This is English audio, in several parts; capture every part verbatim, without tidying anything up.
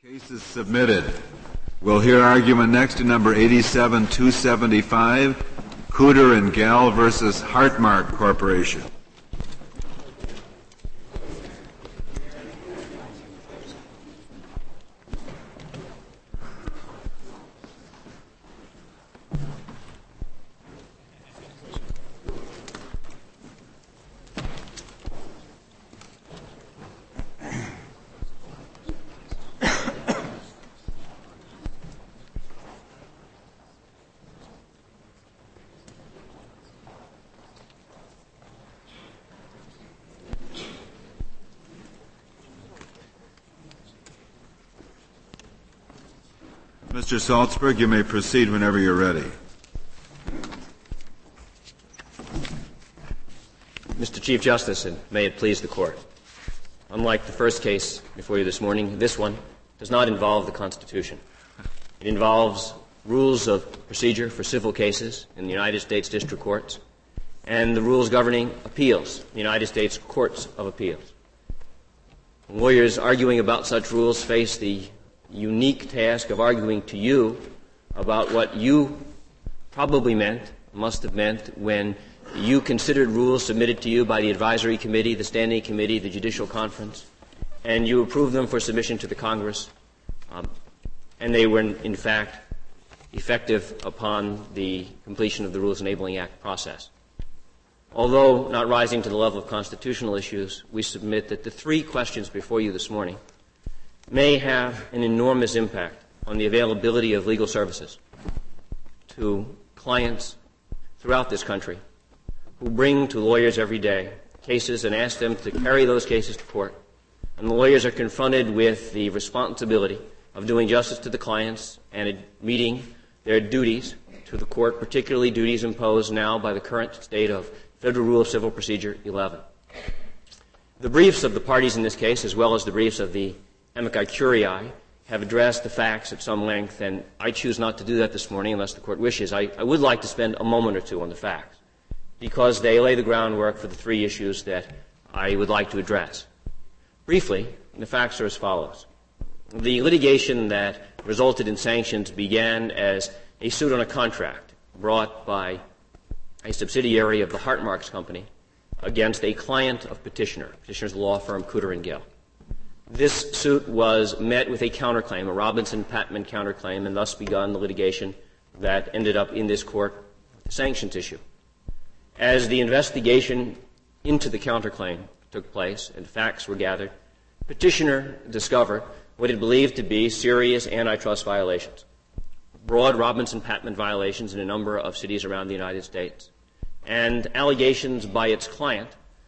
Case is submitted. We'll hear argument next to number eighty-seven two seventy-five, Cooter and Gell versus Hartmark Corporation. Mister Salzberg, you may proceed whenever you're ready. Mister Chief Justice, and may it please the Court, unlike the first case before you this morning, this one does not involve the Constitution. It involves rules of procedure for civil cases in the United States District Courts and the rules governing appeals in the United States Courts of Appeals. Lawyers arguing about such rules face the unique task of arguing to you about what you probably meant, must have meant, when you considered rules submitted to you by the advisory committee, the standing committee, the judicial conference, and you approved them for submission to the Congress, um, and they were, in, in fact, effective upon the completion of the Rules Enabling Act process. Although not rising to the level of constitutional issues, we submit that the three questions before you this morning may have an enormous impact on the availability of legal services to clients throughout this country who bring to lawyers every day cases and ask them to carry those cases to court. And the lawyers are confronted with the responsibility of doing justice to the clients and meeting their duties to the court, particularly duties imposed now by the current state of Federal Rule of Civil Procedure eleven. The briefs of the parties in this case, as well as the briefs of the amici curiae, have addressed the facts at some length, and I choose not to do that this morning unless the Court wishes. I, I would like to spend a moment or two on the facts, because they lay the groundwork for the three issues that I would like to address. Briefly, the facts are as follows. The litigation that resulted in sanctions began as a suit on a contract brought by a subsidiary of the Hartmarks Company against a client of Petitioner, Petitioner's law firm, Cooter and Gell. This suit was met with a counterclaim, a Robinson-Patman counterclaim, and thus begun the litigation that ended up in this court, the sanctions issue. As the investigation into the counterclaim took place and facts were gathered, Petitioner discovered what it believed to be serious antitrust violations, broad Robinson-Patman violations in a number of cities around the United States, and allegations by its client,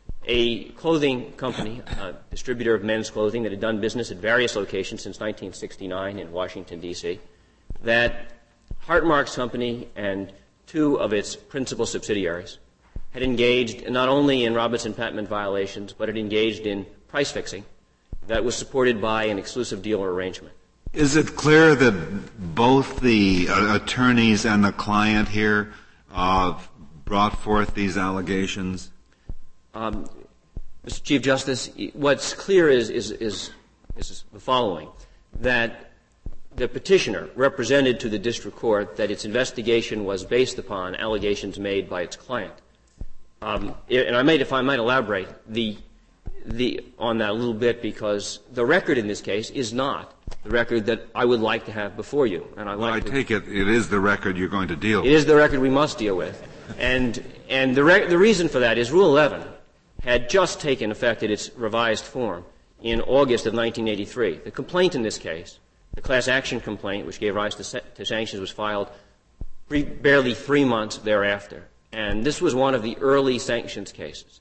a clothing company, a distributor of men's clothing that had done business at various locations since nineteen sixty-nine in Washington, D C, that Hartmarks Company and two of its principal subsidiaries had engaged not only in Robinson-Patman violations, but had engaged in price fixing that was supported by an exclusive dealer arrangement. Is it clear that both the uh, attorneys and the client here uh, brought forth these allegations? Um, Mister Chief Justice, what's clear is, is, is, is the following, that the petitioner represented to the district court that its investigation was based upon allegations made by its client. Um, and I might, if I might elaborate the, the, on that a little bit, because the record in this case is not the record that I would like to have before you. And I well, like I to, take it it is the record you're going to deal with. It is the record we must deal with. And, and the, re- the reason for that is Rule eleven had just taken effect in its revised form in August of nineteen eighty-three. The complaint in this case, the class action complaint, which gave rise to, sa- to sanctions, was filed pre- barely three months thereafter. And this was one of the early sanctions cases.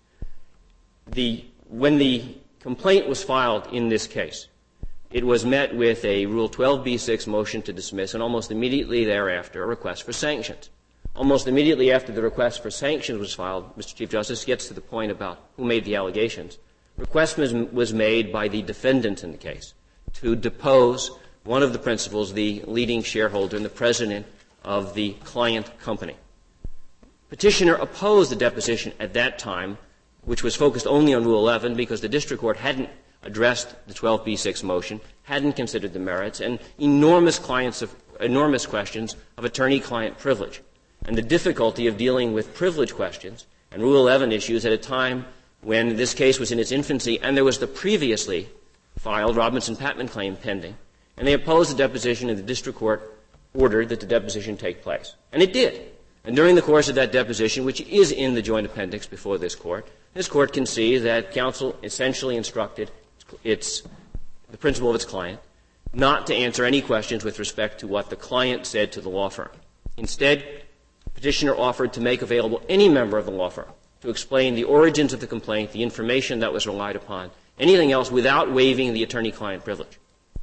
The, when the complaint was filed in this case, it was met with a Rule twelve b six motion to dismiss, and almost immediately thereafter a request for sanctions. Almost immediately after the request for sanctions was filed, Mister Chief Justice gets to the point about who made the allegations. Request was, was made by the defendant in the case to depose one of the principals, the leading shareholder and the president of the client company. Petitioner opposed the deposition at that time, which was focused only on Rule eleven because the district court hadn't addressed the twelve B six motion, hadn't considered the merits, and enormous clients of, enormous questions of attorney-client privilege, and the difficulty of dealing with privilege questions and Rule eleven issues at a time when this case was in its infancy and there was the previously filed Robinson-Patman claim pending, and they opposed the deposition, and the district court ordered that the deposition take place. And it did. And during the course of that deposition, which is in the joint appendix before this court, this court can see that counsel essentially instructed its, the principal of its client not to answer any questions with respect to what the client said to the law firm. Instead, petitioner offered to make available any member of the law firm to explain the origins of the complaint, the information that was relied upon, anything else without waiving the attorney-client privilege.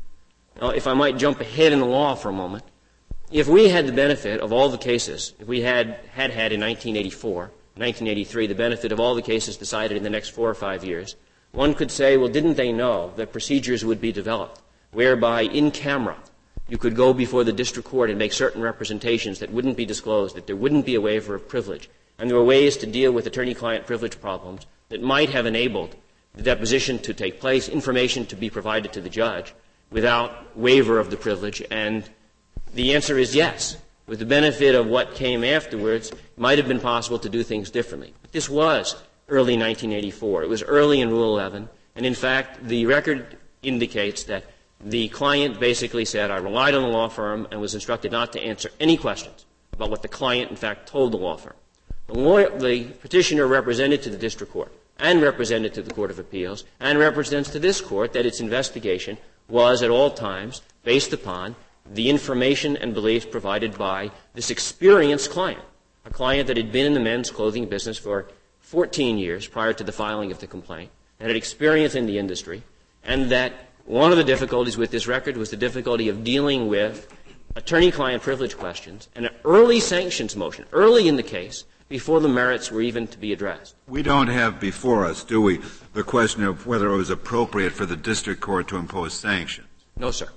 Now, if I might jump ahead in the law for a moment, if we had the benefit of all the cases, if we had had, had in nineteen eighty-four, nineteen eighty-three, the benefit of all the cases decided in the next four or five years, one could say, well, didn't they know that procedures would be developed whereby in camera you could go before the district court and make certain representations that wouldn't be disclosed, that there wouldn't be a waiver of privilege, and there were ways to deal with attorney-client privilege problems that might have enabled the deposition to take place, information to be provided to the judge without waiver of the privilege, and the answer is yes. With the benefit of what came afterwards, it might have been possible to do things differently. But this was early nineteen eighty-four. It was early in Rule eleven, and in fact, the record indicates that the client basically said, I relied on the law firm and was instructed not to answer any questions about what the client, in fact, told the law firm. The, lawyer, the petitioner represented to the district court and represented to the Court of Appeals and represents to this court that its investigation was at all times based upon the information and beliefs provided by this experienced client, a client that had been in the men's clothing business for fourteen years prior to the filing of the complaint, and had experience in the industry, and that one of the difficulties with this record was the difficulty of dealing with attorney-client privilege questions and an early sanctions motion, early in the case, before the merits were even to be addressed. We don't have before us, do we, the question of whether it was appropriate for the district court to impose sanctions? No, sir.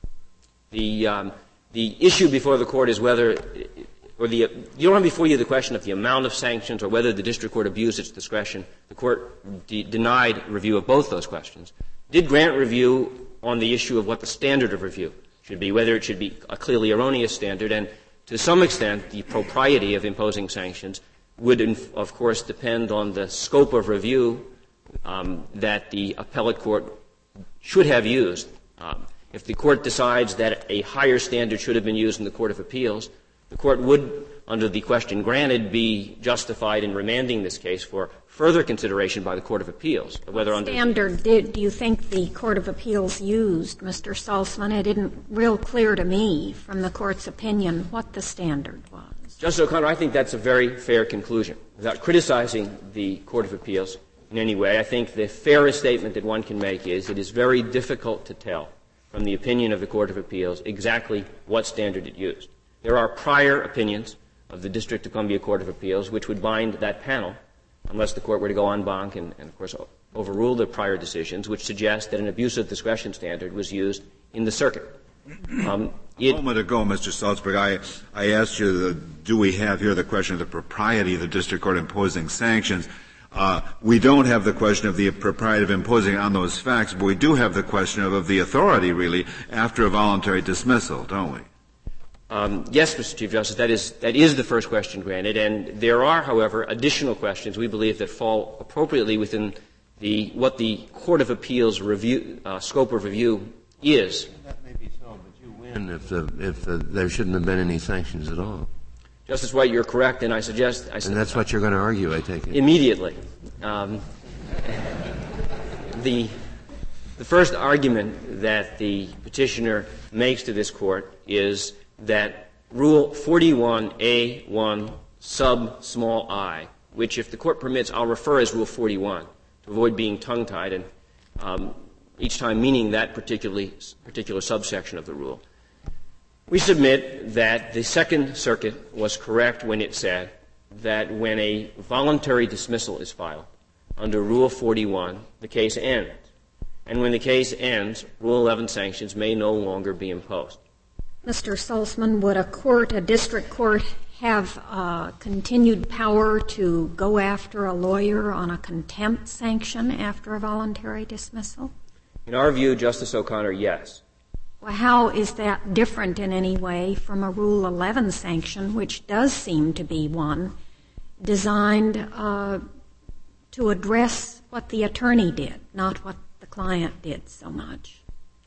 The, um, the issue before the court is whether, or the, you don't have before you the question of the amount of sanctions or whether the district court abused its discretion. The court de- denied review of both those questions. Did grant review on the issue of what the standard of review should be, whether it should be a clearly erroneous standard, and to some extent the propriety of imposing sanctions would, of course, depend on the scope of review um, that the appellate court should have used. Um, if the court decides that a higher standard should have been used in the Court of Appeals, the court would, under the question granted, be justified in remanding this case for further consideration by the Court of Appeals. Whether what under standard did, do you think the Court of Appeals used, Mister Salzman? It isn't real clear to me from the Court's opinion what the standard was. Justice O'Connor, I think that's a very fair conclusion. Without criticizing the Court of Appeals in any way, I think the fairest statement that one can make is it is very difficult to tell from the opinion of the Court of Appeals exactly what standard it used. There are prior opinions of the District of Columbia Court of Appeals which would bind that panel, unless the court were to go en banc and, and, of course, overrule the prior decisions, which suggest that an abuse of discretion standard was used in the circuit. Um, a moment ago, Mister Salzberg, I, I asked you, the, do we have here the question of the propriety of the district court imposing sanctions? Uh, we don't have the question of the propriety of imposing on those facts, but we do have the question of, of the authority, really, after a voluntary dismissal, don't we? Um, yes, Mister Chief Justice, that is, that is the first question granted, and there are, however, additional questions we believe that fall appropriately within the, what the Court of Appeals review, uh, scope of review is. That may be so, but you win if, the, if the, there shouldn't have been any sanctions at all. Justice White, you're correct, and I suggest... I su- and that's what you're going to argue, I take it. Immediately. Um, the, the first argument that the petitioner makes to this court is that Rule forty-one A one sub small I, which, if the court permits, I'll refer as Rule forty-one to avoid being tongue-tied and um, each time meaning that particularly, particular subsection of the rule. We submit that the Second Circuit was correct when it said that when a voluntary dismissal is filed under Rule forty-one, the case ends. And when the case ends, Rule eleven sanctions may no longer be imposed. Mister Salzman, would a court, a district court, have uh, continued power to go after a lawyer on a contempt sanction after a voluntary dismissal? In our view, Justice O'Connor, yes. Well, how is that different in any way from a Rule eleven sanction, which does seem to be one designed uh, to address what the attorney did, not what the client did so much?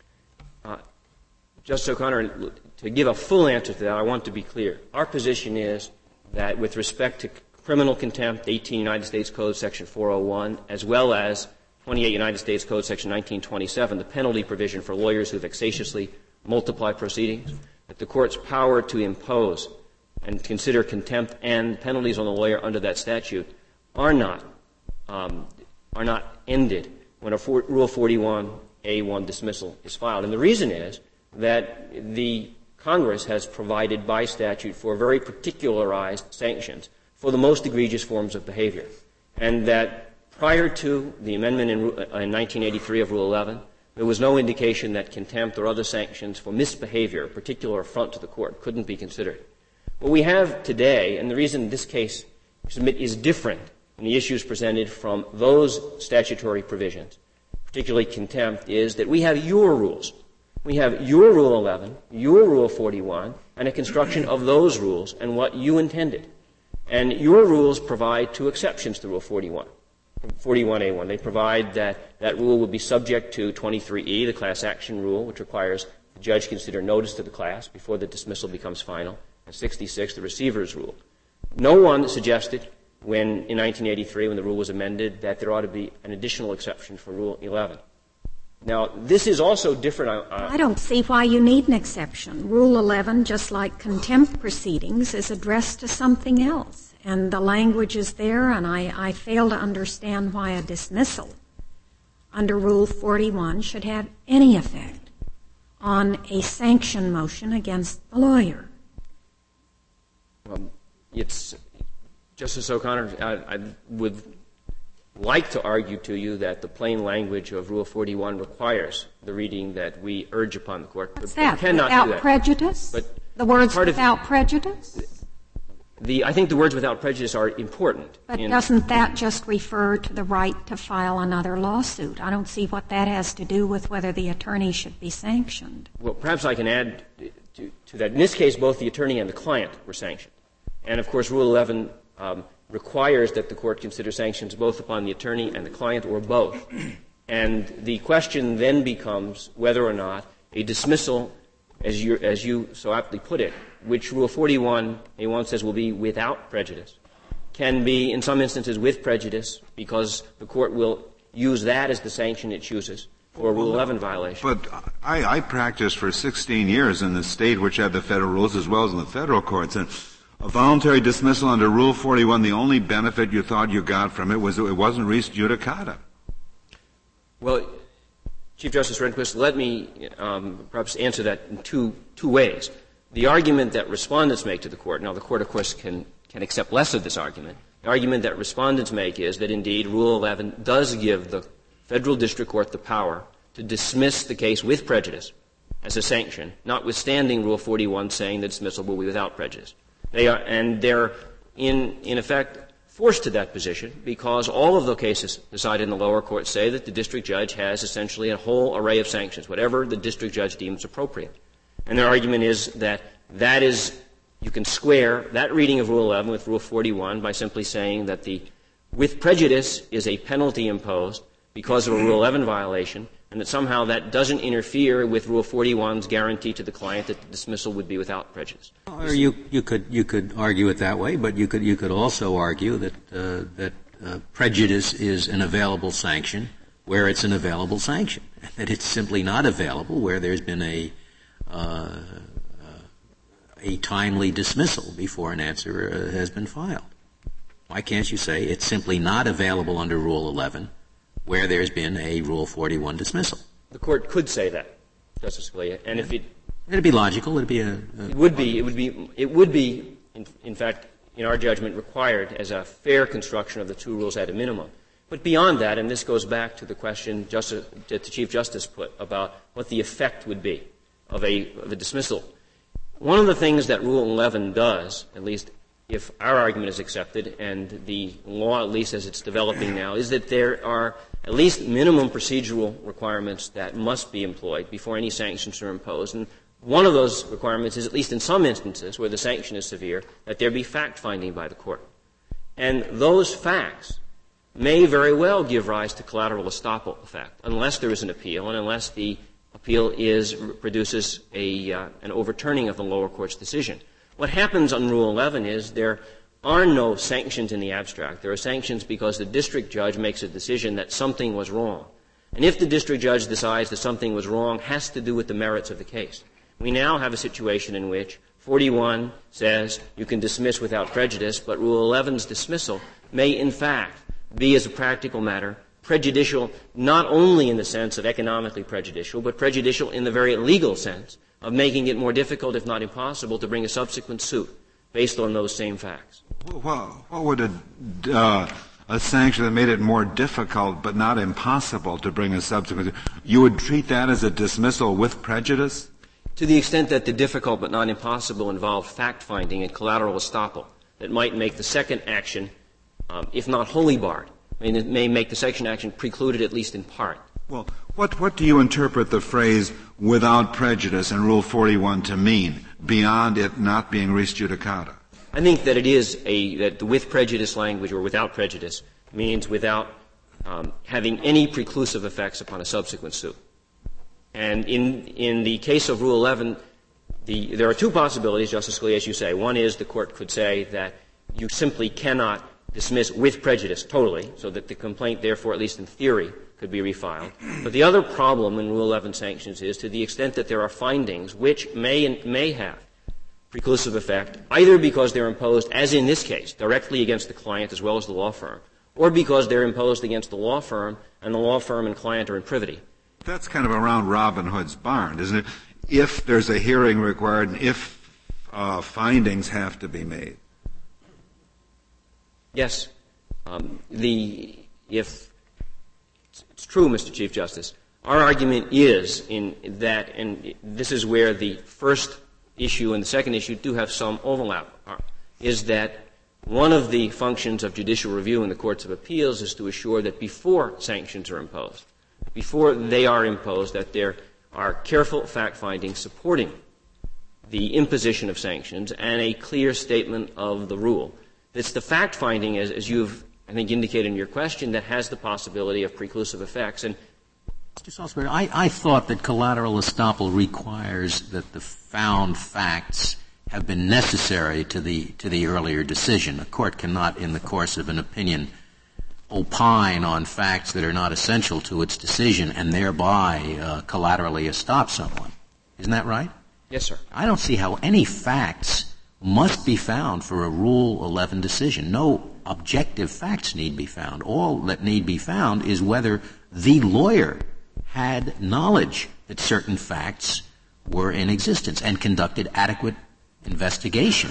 Uh, Justice O'Connor, to give a full answer to that, I want to be clear. Our position is that with respect to criminal contempt, eighteen United States Code, Section four oh one, as well as twenty-eight United States Code, Section nineteen twenty-seven, the penalty provision for lawyers who vexatiously multiply proceedings, that the Court's power to impose and consider contempt and penalties on the lawyer under that statute are not um, are not ended when a for, Rule forty-one A one dismissal is filed. And the reason is that the Congress has provided by statute for very particularized sanctions for the most egregious forms of behavior, and that prior to the amendment in, in nineteen eighty-three of Rule eleven, there was no indication that contempt or other sanctions for misbehavior, a particular affront to the court, couldn't be considered. What we have today, and the reason this case is different in the issues presented from those statutory provisions, particularly contempt, is that we have your rules. We have your Rule eleven, your Rule forty-one, and a construction of those rules and what you intended. And your rules provide two exceptions to Rule forty-one. forty-one A one. They provide that that rule will be subject to twenty-three E, the class action rule, which requires the judge consider notice to the class before the dismissal becomes final, and sixty-six, the receiver's rule. No one suggested when, in nineteen eighty-three, when the rule was amended, that there ought to be an additional exception for Rule eleven. Now, this is also different. Uh, I don't see why you need an exception. Rule eleven, just like contempt proceedings, is addressed to something else. And the language is there, and I, I fail to understand why a dismissal under Rule forty-one should have any effect on a sanction motion against the lawyer. Well, it's, Justice O'Connor, I, I would like to argue to you that the plain language of Rule forty-one requires the reading that we urge upon the Court. What's but that? Cannot without do that. prejudice? But the words without of, prejudice? The, I think the words without prejudice are important. But in, doesn't that just refer to the right to file another lawsuit? I don't see what that has to do with whether the attorney should be sanctioned. Well, perhaps I can add to, to that. In this case, both the attorney and the client were sanctioned. And, of course, Rule eleven um, requires that the Court consider sanctions both upon the attorney and the client, or both. And the question then becomes whether or not a dismissal, as you, as you so aptly put it, which Rule forty-one A one says will be without prejudice, can be in some instances with prejudice because the Court will use that as the sanction it chooses for a Rule eleven violation. But I, I practiced for sixteen years in the state which had the federal rules as well as in the federal courts, and a voluntary dismissal under Rule forty-one, the only benefit you thought you got from it was it wasn't res judicata. Well, Chief Justice Rehnquist, let me um, perhaps answer that in two, two ways. The argument that respondents make to the Court, now the Court, of course, can, can accept less of this argument. The argument that respondents make is that, indeed, Rule eleven does give the federal district court the power to dismiss the case with prejudice as a sanction, notwithstanding Rule forty-one saying the dismissal will be without prejudice. They are, and they're, in, in effect, forced to that position because all of the cases decided in the lower court say that the district judge has essentially a whole array of sanctions, whatever the district judge deems appropriate. And their argument is that that is, you can square that reading of Rule eleven with Rule forty-one by simply saying that the with prejudice is a penalty imposed because of a Rule eleven violation, and that somehow that doesn't interfere with Rule forty-one's guarantee to the client that the dismissal would be without prejudice. Or you, you could you could argue it that way, but you could you could also argue that uh, that uh, prejudice is an available sanction where it's an available sanction, that it's simply not available where there's been a uh, a timely dismissal before an answer uh, has been filed. Why can't you say it's simply not available under Rule eleven where there's been a Rule forty-one dismissal? The Court could say that, Justice Scalia, and if it it'd be logical. It'd be a, a it would be it would be it would be in, in fact in our judgment required as a fair construction of the two rules at a minimum. But beyond that, and this goes back to the question Justice, that the Chief Justice put about what the effect would be of a, of a dismissal. One of the things that Rule eleven does, at least if our argument is accepted and the law, at least as it's developing now, is that there are at least minimum procedural requirements that must be employed before any sanctions are imposed. And one of those requirements is, at least in some instances where the sanction is severe, that there be fact-finding by the court. And those facts may very well give rise to collateral estoppel effect, unless there is an appeal and unless the appeal is produces a uh, an overturning of the lower court's decision. What happens on Rule eleven is there are no sanctions in the abstract. There are sanctions because the district judge makes a decision that something was wrong. And if the district judge decides that something was wrong, it has to do with the merits of the case. We now have a situation in which forty-one says you can dismiss without prejudice, but Rule eleven's dismissal may in fact be, as a practical matter, prejudicial not only in the sense of economically prejudicial, but prejudicial in the very legal sense of making it more difficult, if not impossible, to bring a subsequent suit based on those same facts. Well, what would a, uh, a sanction that made it more difficult but not impossible to bring a subsequent – you would treat that as a dismissal with prejudice? To the extent that the difficult but not impossible involved fact-finding and collateral estoppel that might make the second action, um, if not wholly barred, I mean, it may make the second action precluded at least in part. Well, what, what do you interpret the phrase without prejudice in Rule forty-one to mean, beyond it not being res judicata? I think that it is a, that the with prejudice language or without prejudice means without um, having any preclusive effects upon a subsequent suit. And in, in the case of Rule eleven, the, there are two possibilities, Justice Scalia, as you say. One is the court could say that you simply cannot dismiss with prejudice totally, so that the complaint, therefore, at least in theory, could be refiled. But the other problem in Rule eleven sanctions is to the extent that there are findings which may may have preclusive effect, either because they're imposed, as in this case, directly against the client as well as the law firm, or because they're imposed against the law firm and the law firm and client are in privity. That's kind of around Robin Hood's barn, isn't it? If there's a hearing required and if uh, findings have to be made. Yes. Um, the if it's true, Mister Chief Justice, our argument is in that, and this is where the first issue and the second issue do have some overlap, is that one of the functions of judicial review in the courts of appeals is to assure that before sanctions are imposed, before they are imposed, that there are careful fact-findings supporting the imposition of sanctions and a clear statement of the rule. It's the fact-finding, as, as you've, I think, indicated in your question, that has the possibility of preclusive effects. And Mister Salzberg, I, I thought that collateral estoppel requires that the found facts have been necessary to the to the earlier decision. A court cannot, in the course of an opinion, opine on facts that are not essential to its decision and thereby uh, collaterally estop someone. Isn't that right? Yes, sir. I don't see how any facts must be found for a Rule eleven decision. No objective facts need be found. All that need be found is whether the lawyer had knowledge that certain facts were in existence and conducted adequate investigation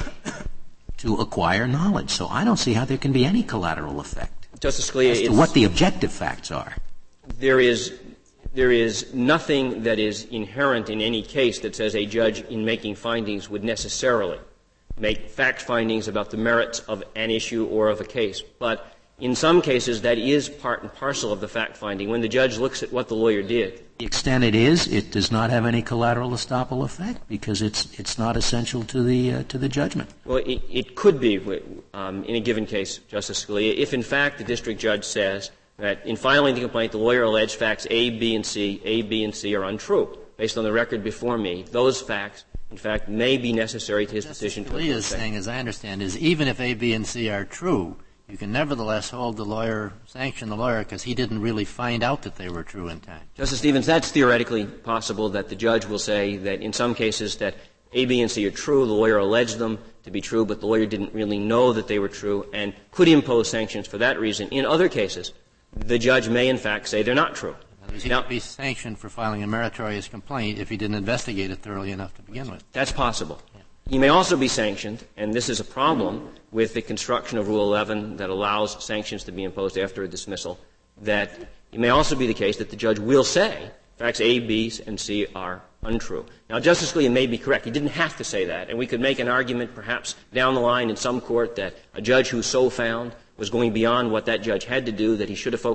to acquire knowledge. So I don't see how there can be any collateral effect. Justice Scalia, as to what the objective facts are. There is there is nothing that is inherent in any case that says a judge in making findings would necessarily make fact findings about the merits of an issue or of a case. But in some cases, that is part and parcel of the fact finding. When the judge looks at what the lawyer did, the extent it is, it does not have any collateral estoppel effect because it's it's not essential to the uh, to the judgment. Well, it, it could be um, in a given case, Justice Scalia, if in fact the district judge says that in filing the complaint, the lawyer alleged facts A, B, and C, A, B, and C are untrue based on the record before me. Those facts, in fact, may be necessary to his Justice decision to Scalia's saying, as I understand, is even if A, B, and C are true, you can nevertheless hold the lawyer, sanction the lawyer, because he didn't really find out that they were true in time. Justice Stevens, that's theoretically possible that the judge will say that in some cases that A, B, and C are true, the lawyer alleged them to be true, but the lawyer didn't really know that they were true and could impose sanctions for that reason. In other cases, the judge may in fact say they're not true. He now, could be sanctioned for filing a meritorious complaint if he didn't investigate it thoroughly enough to begin with. That's possible. He may also be sanctioned, and this is a problem with the construction of Rule eleven that allows sanctions to be imposed after a dismissal, that it may also be the case that the judge will say facts A, B, and C are untrue. Now, Justice Scalia may be correct. He didn't have to say that, and we could make an argument perhaps down the line in some court that a judge who so found was going beyond what that judge had to do, that he should have focused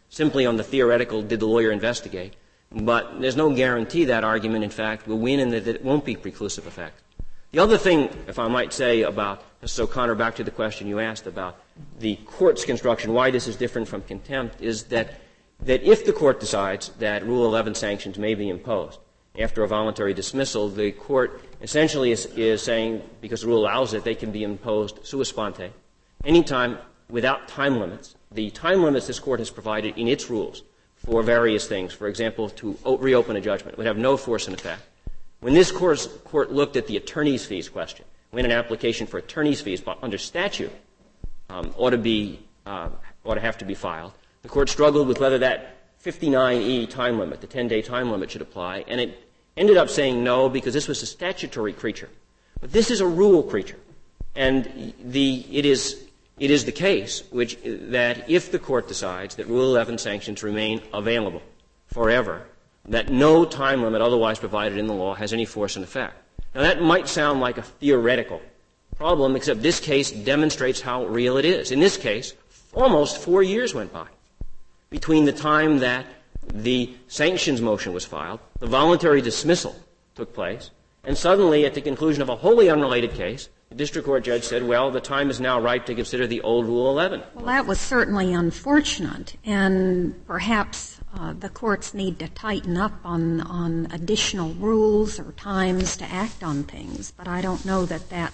simply on the theoretical, did the lawyer investigate? But there's no guarantee that argument, in fact, will win and that it won't be preclusive effect. The other thing, if I might say about, Mister O'Connor, back to the question you asked about the court's construction, why this is different from contempt, is that, that if the court decides that Rule eleven sanctions may be imposed after a voluntary dismissal, the court essentially is, is saying, because the rule allows it, they can be imposed sua sponte, anytime without time limits. The time limits this court has provided in its rules for various things, for example, to o- reopen a judgment, would have no force and effect. When this court, court looked at the attorney's fees question, when an application for attorney's fees under statute um, ought to be uh, ought to have to be filed, the court struggled with whether that fifty-nine E time limit, the ten-day time limit, should apply, and it ended up saying no because this was a statutory creature. But this is a rule creature, and the it is it is the case which that if the court decides that Rule eleven sanctions remain available forever, that no time limit otherwise provided in the law has any force and effect. Now, that might sound like a theoretical problem, except this case demonstrates how real it is. In this case, almost four years went by between the time that the sanctions motion was filed, the voluntary dismissal took place, and suddenly, at the conclusion of a wholly unrelated case, the district court judge said, well, the time is now ripe to consider the old Rule eleven. Well, that was certainly unfortunate, and perhaps uh, the courts need to tighten up on, on additional rules or times to act on things, but I don't know that that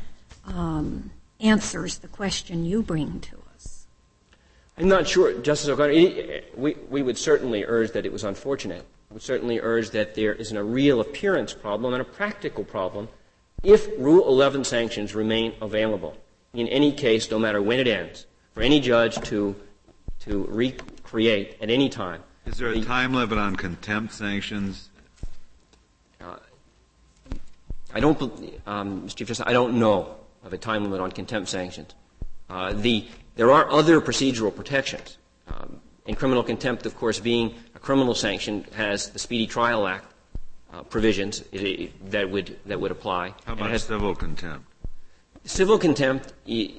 um, answers the question you bring to us. I'm not sure, Justice O'Connor. We, we would certainly urge that it was unfortunate. We would certainly urge that there isn't a real appearance problem and a practical problem if Rule eleven sanctions remain available in any case, no matter when it ends, for any judge to to recreate at any time. Is there a the, time limit on contempt sanctions? Uh, I don't, um, Mister Chief Justice, I don't know of a time limit on contempt sanctions. Uh, the there are other procedural protections. Um, in criminal contempt, of course, being a criminal sanction, has the Speedy Trial Act Uh, provisions it, it, that would that would apply. How about has, civil contempt? Civil contempt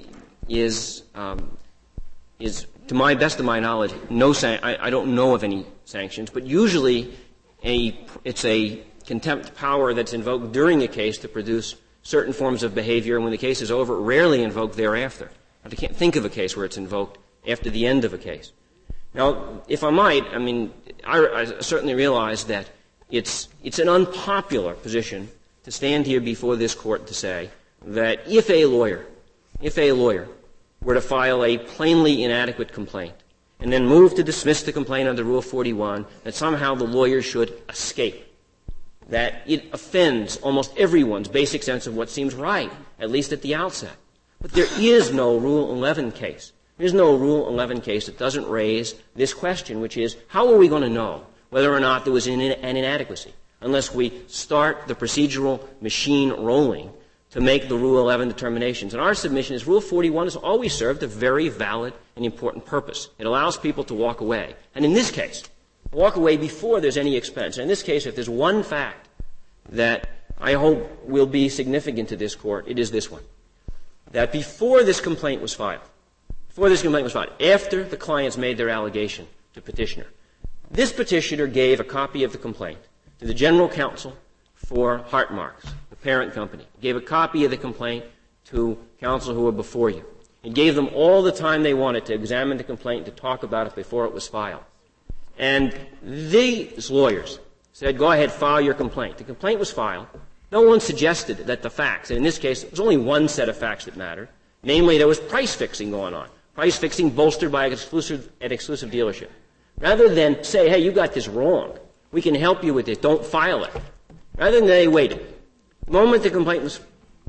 is um, is, to my best of my knowledge, no. San- I, I don't know of any sanctions, but usually a it's a contempt power that's invoked during a case to produce certain forms of behavior, and when the case is over, rarely invoked thereafter. I can't think of a case where it's invoked after the end of a case. Now, if I might, I mean, I, I certainly realize that It's, it's an unpopular position to stand here before this court to say that if a lawyer, if a lawyer were to file a plainly inadequate complaint and then move to dismiss the complaint under Rule forty-one, that somehow the lawyer should escape, that it offends almost everyone's basic sense of what seems right, at least at the outset. But there is no Rule eleven case. There is no Rule eleven case that doesn't raise this question, which is, how are we going to know whether or not there was an inadequacy, unless we start the procedural machine rolling to make the Rule eleven determinations. And our submission is Rule forty-one has always served a very valid and important purpose. It allows people to walk away. And in this case, walk away before there's any expense. And in this case, if there's one fact that I hope will be significant to this court, it is this one. That before this complaint was filed, before this complaint was filed, after the clients made their allegation to petitioner, this petitioner gave a copy of the complaint to the general counsel for Heartmarks, the parent company. He gave a copy of the complaint to counsel who were before you. He gave them all the time they wanted to examine the complaint, to talk about it before it was filed. And these lawyers said, go ahead, file your complaint. The complaint was filed. No one suggested that the facts, and in this case, it was only one set of facts that mattered. Namely, there was price fixing going on. Price fixing bolstered by an exclusive, an exclusive dealership. Rather than say, hey, you got this wrong, we can help you with this, don't file it. Rather than they waited. The moment the complaint was...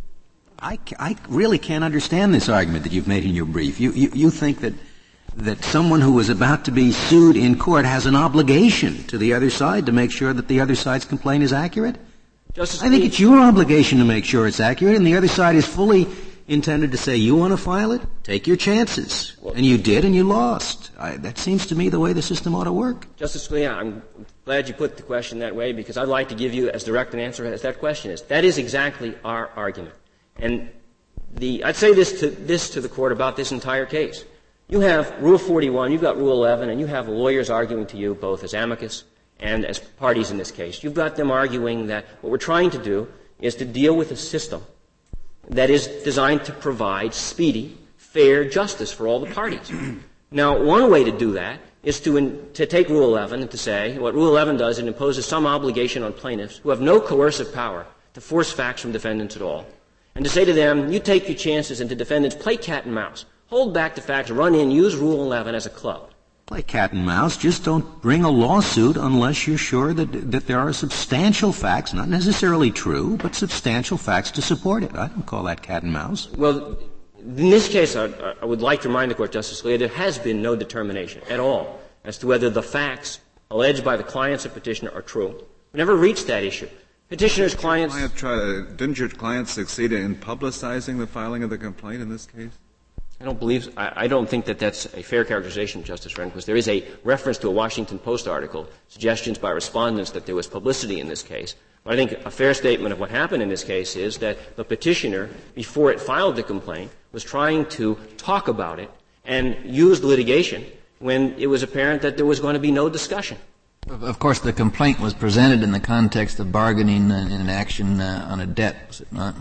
I, I really can't understand this argument that you've made in your brief. You, you, you think that, that someone who is about to be sued in court has an obligation to the other side to make sure that the other side's complaint is accurate? Justice I think it's your obligation to make sure it's accurate, and the other side is fully intended to say, you want to file it? Take your chances. Well, and you did, and you lost. I, that seems to me the way the system ought to work. Justice Scalia, I'm glad you put the question that way, because I'd like to give you as direct an answer as that question is. That is exactly our argument. And the, I'd say this to, this to the court about this entire case. You have Rule forty-one, you've got Rule eleven, and you have lawyers arguing to you both as amicus and as parties in this case. You've got them arguing that what we're trying to do is to deal with a system that is designed to provide speedy, fair justice for all the parties. Now, one way to do that is to, in, to take Rule eleven and to say what Rule eleven does, it imposes some obligation on plaintiffs who have no coercive power to force facts from defendants at all, and to say to them, you take your chances, and to defendants, play cat and mouse. Hold back the facts, run in, use Rule eleven as a club. Play cat and mouse. Just don't bring a lawsuit unless you're sure that that there are substantial facts, not necessarily true, but substantial facts to support it. I don't call that cat and mouse. Well, in this case, I, I would like to remind the Court, Justice Scalia, there has been no determination at all as to whether the facts alleged by the clients of petitioner are true. We never reached that issue. Petitioner's clients... Client try to, didn't your client succeed in publicizing the filing of the complaint in this case? I don't believe, I, I don't think that that's a fair characterization, Justice Rehnquist. There is a reference to a Washington Post article, suggestions by respondents that there was publicity in this case. But I think a fair statement of what happened in this case is that the petitioner, before it filed the complaint, was trying to talk about it and used litigation when it was apparent that there was going to be no discussion. Of course, the complaint was presented in the context of bargaining in an action uh, on a debt, was it not?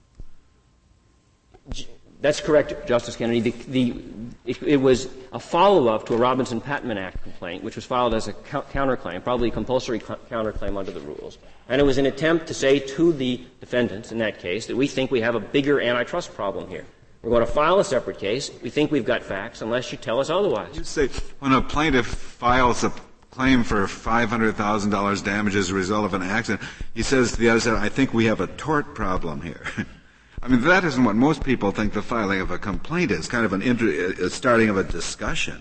That's correct, Justice Kennedy. The, the, it, it was a follow-up to a Robinson-Patman Act complaint, which was filed as a co- counterclaim, probably a compulsory co- counterclaim under the rules. And it was an attempt to say to the defendants in that case that we think we have a bigger antitrust problem here. We're going to file a separate case. We think we've got facts unless you tell us otherwise. You say when a plaintiff files a claim for five hundred thousand dollars damage as a result of an accident, he says to the other side, I think we have a tort problem here. I mean, that isn't what most people think the filing of a complaint is, kind of an inter- a starting of a discussion.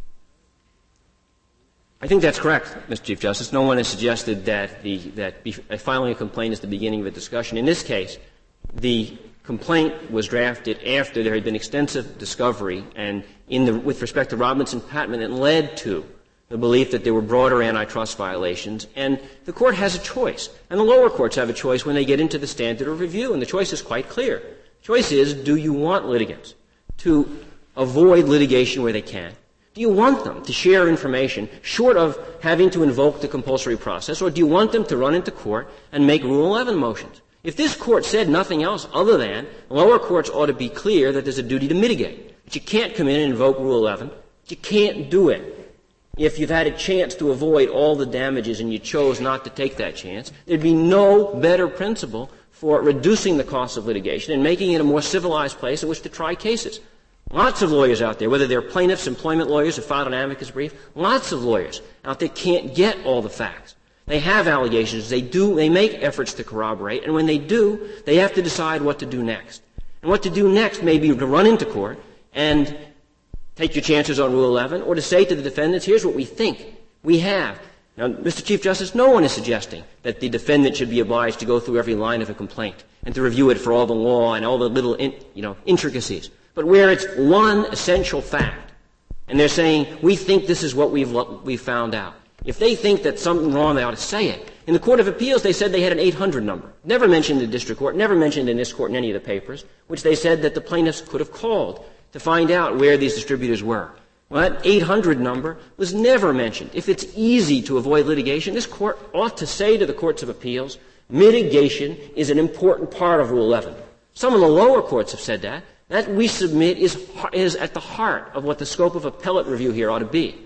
I think that's correct, Mister Chief Justice. No one has suggested that the that be, uh, filing a complaint is the beginning of a discussion. In this case, the complaint was drafted after there had been extensive discovery, and in the, with respect to Robinson-Patman, it led to the belief that there were broader antitrust violations, and the Court has a choice. And the lower courts have a choice when they get into the standard of review, and the choice is quite clear. The choice is, do you want litigants to avoid litigation where they can? Do you want them to share information short of having to invoke the compulsory process, or do you want them to run into court and make Rule eleven motions? If this Court said nothing else other than the lower courts ought to be clear that there's a duty to mitigate, that you can't come in and invoke Rule eleven, you can't do it if you've had a chance to avoid all the damages and you chose not to take that chance, there'd be no better principle for reducing the cost of litigation and making it a more civilized place in which to try cases. Lots of lawyers out there, whether they're plaintiffs, employment lawyers who filed an amicus brief, lots of lawyers out there can't get all the facts. They have allegations. They do, they make efforts to corroborate, and when they do, they have to decide what to do next. And what to do next may be to run into court and take your chances on Rule eleven, or to say to the defendants, here's what we think we have. Now, Mister Chief Justice, no one is suggesting that the defendant should be obliged to go through every line of a complaint and to review it for all the law and all the little, in, you know, intricacies. But where it's one essential fact, and they're saying, we think this is what we've, we've found out. If they think that something wrong, they ought to say it. In the Court of Appeals, they said they had an eight hundred number. Never mentioned in the district court, never mentioned in this court in any of the papers, which they said that the plaintiffs could have called to find out where these distributors were. Well, that eight hundred number was never mentioned. If it's easy to avoid litigation, this Court ought to say to the courts of appeals, mitigation is an important part of Rule eleven. Some of the lower courts have said that. That, we submit, is, is at the heart of what the scope of appellate review here ought to be.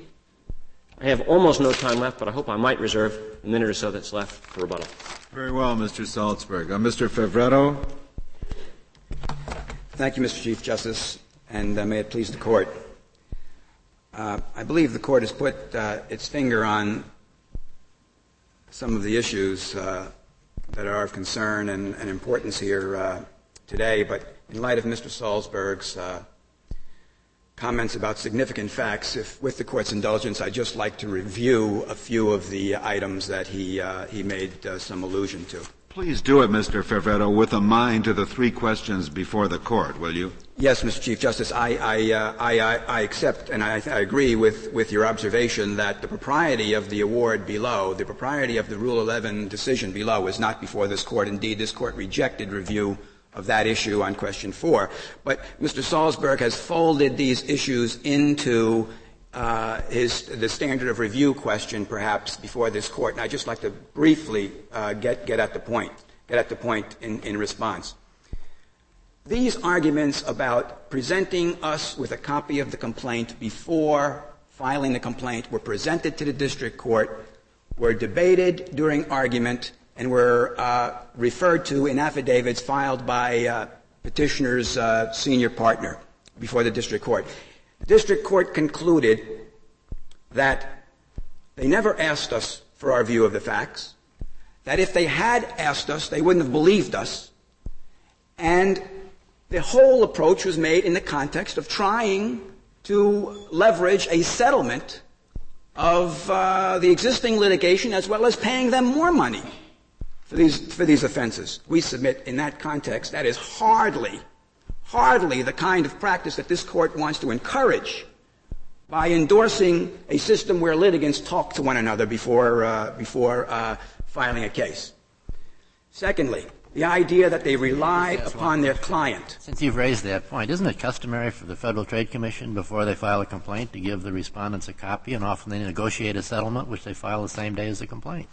I have almost no time left, but I hope I might reserve a minute or so that's left for rebuttal. Very well, Mister Salzberg. Uh, Mister Favretto. Thank you, Mister Chief Justice, and uh, may it please the Court. Uh, I believe the Court has put uh, its finger on some of the issues uh, that are of concern and, and importance here uh, today, but in light of Mister Salzberg's uh, comments about significant facts, if with the Court's indulgence, I'd just like to review a few of the items that he, uh, he made uh, some allusion to. Please do it, Mister Favretto, with a mind to the three questions before the Court, will you? Yes, Mister Chief Justice. I, I, uh, I, I accept and I, I agree with, with your observation that the propriety of the award below, the propriety of the Rule eleven decision below is not before this Court. Indeed, this Court rejected review of that issue on question four. But Mister Salzberg has folded these issues into uh, his the standard of review question, perhaps, before this court. And I'd just like to briefly uh, get get at the point, get at the point in, in response. These arguments about presenting us with a copy of the complaint before filing the complaint were presented to the district court, were debated during argument, and were uh, referred to in affidavits filed by uh, petitioner's uh, senior partner before the district court. The district court concluded that they never asked us for our view of the facts, that if they had asked us, they wouldn't have believed us, and the whole approach was made in the context of trying to leverage a settlement of uh, the existing litigation as well as paying them more money for these, for these offenses. We submit in that context that is hardly, hardly the kind of practice that this court wants to encourage by endorsing a system where litigants talk to one another before, uh, before uh, filing a case. Secondly, the idea that they rely upon their client. Since you've raised that point, isn't it customary for the Federal Trade Commission, before they file a complaint, to give the respondents a copy, and often they negotiate a settlement which they file the same day as the complaint?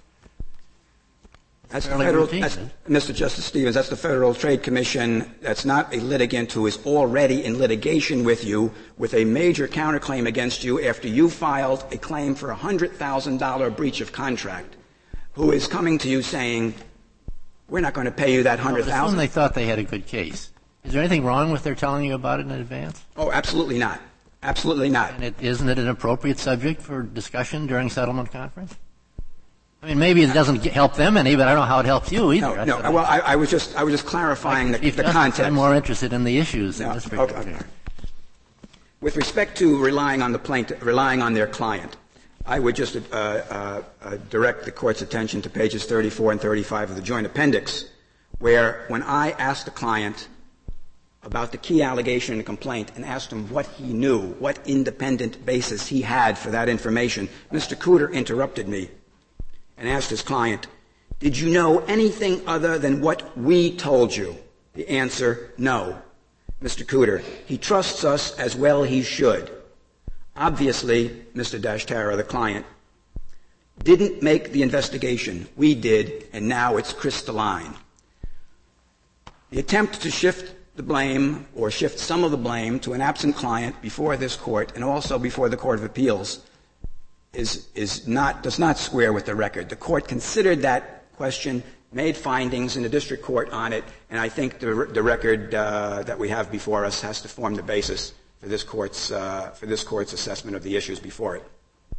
That's the federal, routine, that's, Mister Justice Stevens, that's the Federal Trade Commission. That's not a litigant who is already in litigation with you with a major counterclaim against you after you filed a claim for a one hundred thousand dollars breach of contract, who is coming to you saying, we're not going to pay you that one hundred thousand dollars. Assume they thought they had a good case. Is there anything wrong with their telling you about it in advance? Oh, absolutely not. Absolutely not. And it, isn't it an appropriate subject for discussion during settlement conference? I mean, maybe it doesn't help them any, but I don't know how it helps you either. No, no. Well, I, I was just I was just clarifying like, the, the context. I'm more interested in the issues no, in this okay, particular okay. case. With respect to relying on the plaintiff, relying on their client, I would just uh, uh, uh, direct the Court's attention to pages thirty-four and thirty-five of the Joint Appendix, where when I asked the client about the key allegation in the complaint and asked him what he knew, what independent basis he had for that information, Mister Cooter interrupted me and asked his client, did you know anything other than what we told you? The answer, no. Mister Cooter, he trusts us as well he should. Obviously, Mister Dashtara, the client, didn't make the investigation. We did, and now it's crystalline. The attempt to shift the blame or shift some of the blame to an absent client before this court and also before the Court of Appeals is, is not, does not square with the record. The court considered that question, made findings in the district court on it, and I think the, the record uh, that we have before us has to form the basis for this court's, uh, for this court's assessment of the issues before it.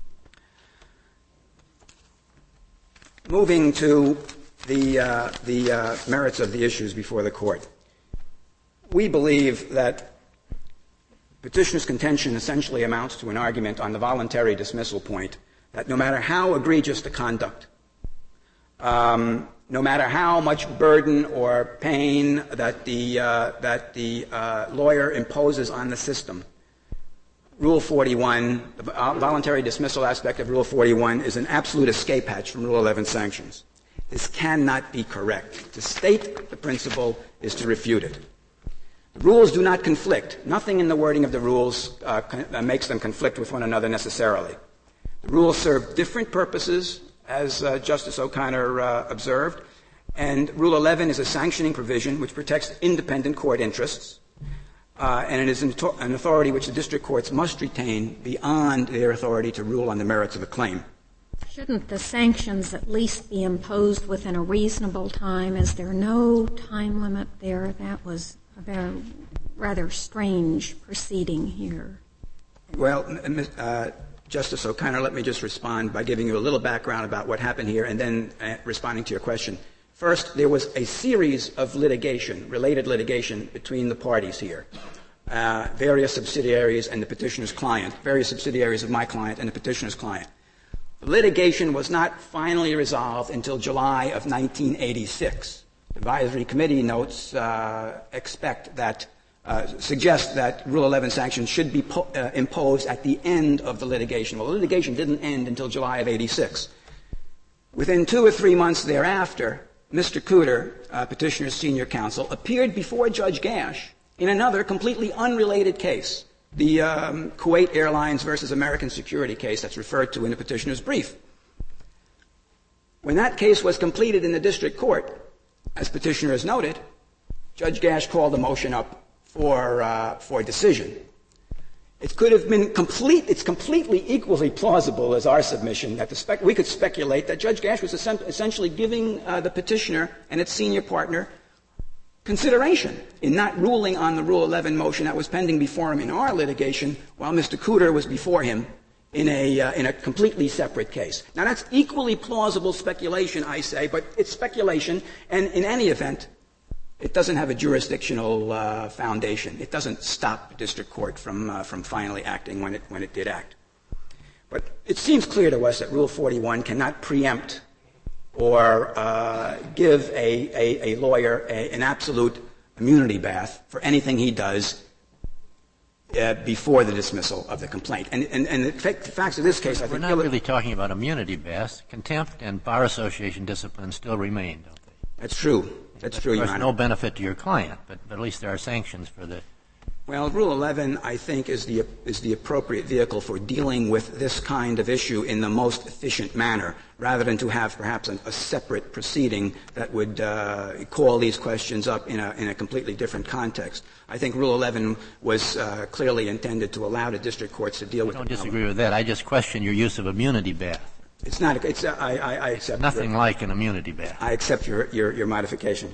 Moving to the, uh, the uh, merits of the issues before the court. We believe that petitioner's contention essentially amounts to an argument on the voluntary dismissal point, that no matter how egregious the conduct, um, no matter how much burden or pain that the, uh, that the uh, lawyer imposes on the system, Rule forty-one, the voluntary dismissal aspect of Rule forty-one, is an absolute escape hatch from Rule eleven sanctions. This cannot be correct. To state the principle is to refute it. The rules do not conflict. Nothing in the wording of the rules uh, con- uh, makes them conflict with one another necessarily. The rules serve different purposes, as uh, Justice O'Connor uh, observed, and Rule eleven is a sanctioning provision which protects independent court interests, uh, and it is an, to- an authority which the district courts must retain beyond their authority to rule on the merits of a claim. Shouldn't the sanctions at least be imposed within a reasonable time? Is there no time limit there? That was a very, rather strange proceeding here. Well, uh, Justice O'Connor, let me just respond by giving you a little background about what happened here and then uh, responding to your question. First, there was a series of litigation, related litigation, between the parties here, uh, various subsidiaries and the petitioner's client, various subsidiaries of my client and the petitioner's client. The litigation was not finally resolved until July of nineteen eighty-six. The advisory committee notes uh, expect that, uh, suggest that Rule eleven sanctions should be po- uh, imposed at the end of the litigation. Well, the litigation didn't end until July of eighty-six. Within two or three months thereafter, Mister Cooter, uh, petitioner's senior counsel, appeared before Judge Gash in another completely unrelated case, the um, Kuwait Airlines versus American Security case that's referred to in the petitioner's brief. When that case was completed in the district court, as petitioner has noted, Judge Gash called the motion up for uh, for decision. It could have been complete. It's completely equally plausible as our submission that the spec, we could speculate that Judge Gash was essentially giving uh, the petitioner and its senior partner consideration in not ruling on the Rule eleven motion that was pending before him in our litigation, while Mister Cooter was before him in a uh, in a completely separate case. Now that's equally plausible speculation, I say, but it's speculation, and in any event, it doesn't have a jurisdictional uh, foundation. It doesn't stop the district court from uh, from finally acting when it when it did act. But it seems clear to us that Rule forty-one cannot preempt or uh, give a, a, a lawyer a, an absolute immunity bath for anything he does uh, before the dismissal of the complaint. And, and, and the, fact, the facts of this case, I We're think, not really talking about immunity baths. Contempt and bar association discipline still remain, don't they? That's true. That's true, Your Of course, Honor. no benefit to your client, but, but at least there are sanctions for the. Well, Rule eleven, I think, is the is the appropriate vehicle for dealing with this kind of issue in the most efficient manner, rather than to have perhaps an, a separate proceeding that would uh, call these questions up in a in a completely different context. I think Rule eleven was uh, clearly intended to allow the district courts to deal with. I don't the disagree problem. with that. I just question your use of immunity bath. It's not. It's. Uh, I, I, I accept. Nothing your, like an immunity bath. I accept your, your your modification.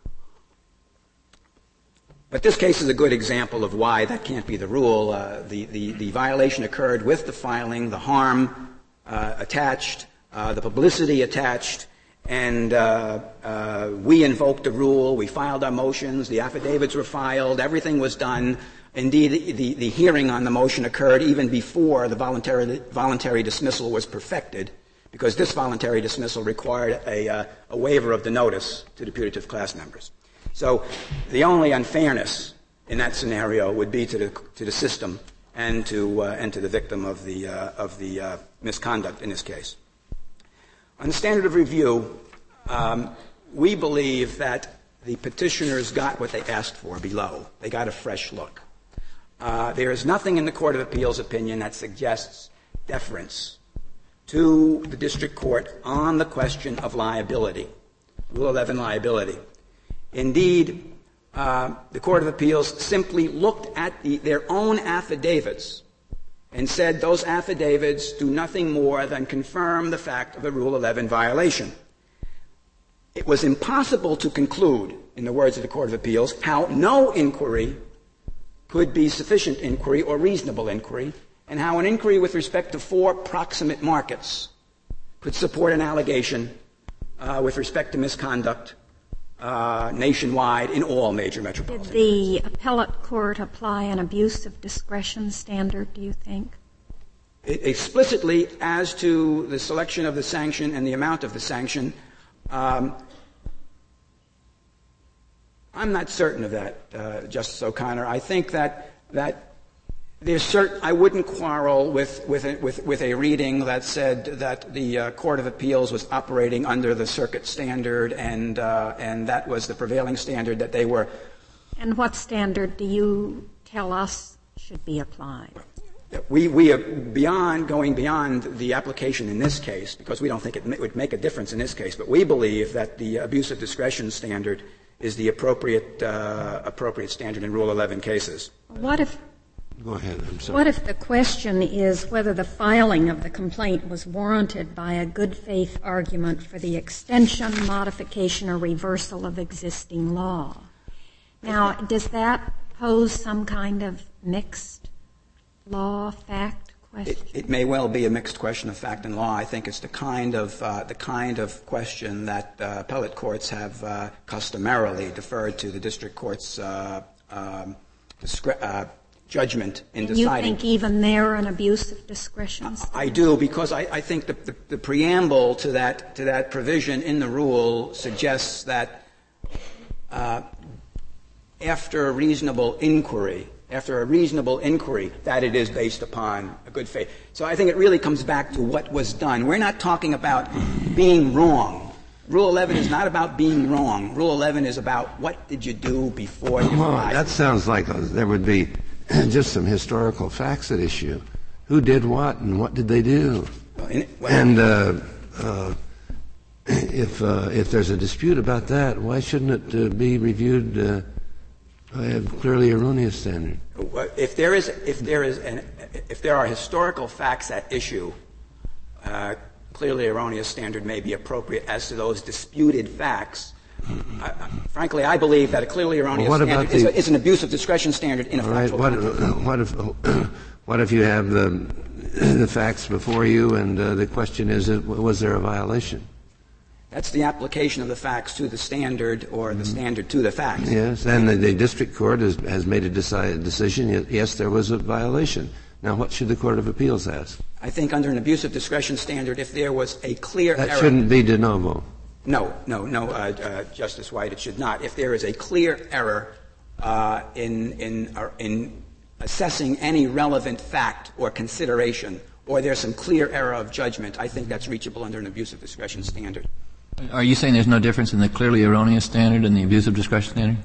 But this case is a good example of why that can't be the rule. Uh, the, the, the violation occurred with the filing, the harm uh, attached, uh, the publicity attached, and uh, uh, we invoked the rule. We filed our motions. The affidavits were filed. Everything was done. Indeed, the, the, the hearing on the motion occurred even before the voluntary, voluntary dismissal was perfected, because this voluntary dismissal required a, uh, a waiver of the notice to the putative class members. So the only unfairness in that scenario would be to the to the system and to uh, and to the victim of the uh, of the uh, misconduct in this case. On the standard of review, um, we believe that the petitioners got what they asked for below. They got a fresh look. Uh, there is nothing in the Court of Appeals opinion that suggests deference to the district court on the question of liability, Rule eleven liability. Indeed, uh, the Court of Appeals simply looked at the, their own affidavits and said those affidavits do nothing more than confirm the fact of a Rule eleven violation. It was impossible to conclude, in the words of the Court of Appeals, how no inquiry could be sufficient inquiry or reasonable inquiry, and how an inquiry with respect to four proximate markets could support an allegation uh, with respect to misconduct Uh, nationwide in all major metropolitan areas. Did the appellate court apply an abuse of discretion standard, do you think? It, explicitly, as to the selection of the sanction and the amount of the sanction, um, I'm not certain of that, uh, Justice O'Connor. I think that that there's certain, I wouldn't quarrel with with a, with, with a reading that said that the uh, Court of Appeals was operating under the circuit standard, and uh, and that was the prevailing standard that they were. And what standard do you tell us should be applied? We we are beyond going beyond the application in this case, because we don't think it would make a difference in this case. But we believe that the abuse of discretion standard is the appropriate uh, appropriate standard in Rule eleven cases. What if? Go ahead. I'm sorry. What if the question is whether the filing of the complaint was warranted by a good faith argument for the extension, modification, or reversal of existing law? Now, does that pose some kind of mixed law fact question? It, it may well be a mixed question of fact and law. I think it's the kind of uh, the kind of question that uh, appellate courts have uh, customarily deferred to the district court's uh, um, discre- uh, judgment in and deciding. You think even there an abuse of discretion? I do, because I, I think the, the, the preamble to that to that provision in the rule suggests that uh, after a reasonable inquiry, after a reasonable inquiry, that it is based upon a good faith. So I think it really comes back to what was done. We're not talking about being wrong. Rule eleven is not about being wrong. Rule eleven is about what did you do before you Well, lied. that sounds like a, there would be just some historical facts at issue. Who did what and what did they do? Well, in, well, and uh, uh, if uh, if there's a dispute about that, why shouldn't it uh, be reviewed uh, by a clearly erroneous standard? If there is, if there is, an, if there are historical facts at issue, uh, clearly erroneous standard may be appropriate as to those disputed facts. I, I, frankly, I believe that a clearly erroneous well, standard the, is, a, is an abuse of discretion standard in a right, factual what, context. what if what if you have the the facts before you and uh, the question is, was there a violation? That's the application of the facts to the standard or the standard to the facts. Yes, and the, the district court has, has made a decide, decision, yes, there was a violation. Now, what should the Court of Appeals ask? I think under an abuse of discretion standard, if there was a clear that error... That shouldn't be de novo. No, no, no, uh, uh, Justice White, it should not. If there is a clear error uh, in, in, uh, in assessing any relevant fact or consideration, or there's some clear error of judgment, I think that's reachable under an abuse of discretion standard. Are you saying there's no difference in the clearly erroneous standard and the abuse of discretion standard?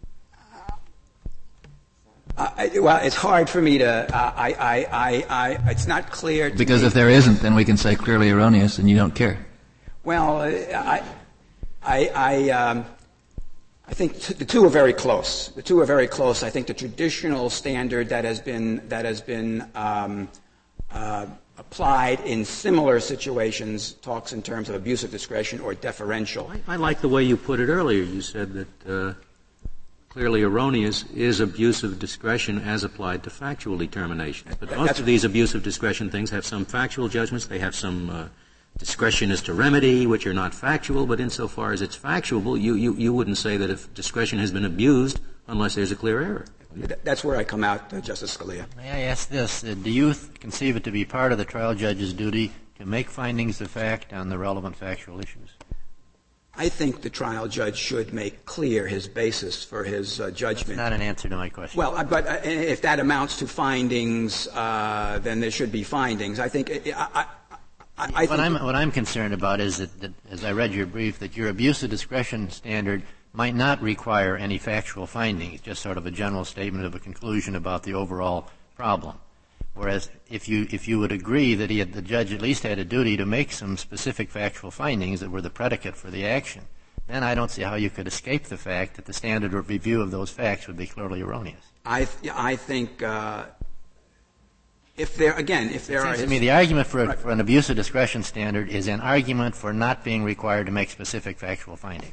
Uh, I, well, it's hard for me to. Uh, I, I, I, I, it's not clear. To because me. If there isn't, then we can say clearly erroneous, and you don't care. Well, uh, I, I, I, um, I think t- the two are very close. The two are very close. I think the traditional standard that has been that has been um, uh, applied in similar situations talks in terms of abuse of discretion or deferential. I, I like the way you put it earlier. You said that. Uh, Clearly erroneous is abuse of discretion as applied to factual determinations. But most That's of these abuse of discretion things have some factual judgments. They have some uh, discretion as to remedy, which are not factual. But insofar as it's factual, you, you, you wouldn't say that if discretion has been abused unless there's a clear error. That's where I come out, uh, Justice Scalia. May I ask this? Uh, do you th- conceive it to be part of the trial judge's duty to make findings of fact on the relevant factual issues? I think the trial judge should make clear his basis for his uh, judgment. That's not an answer to my question. Well, uh, but uh, if that amounts to findings, uh, then there should be findings. I think. I, I, I, I what think I'm what I'm concerned about is that, that, as I read your brief, that your abuse of discretion standard might not require any factual findings, just sort of a general statement of a conclusion about the overall problem. Whereas, if you if you would agree that he had, the judge at least had a duty to make some specific factual findings that were the predicate for the action, then I don't see how you could escape the fact that the standard of review of those facts would be clearly erroneous. I th- I think uh, if there again if there it are seems to me the argument for, right. for an abuse of discretion standard is an argument for not being required to make specific factual findings.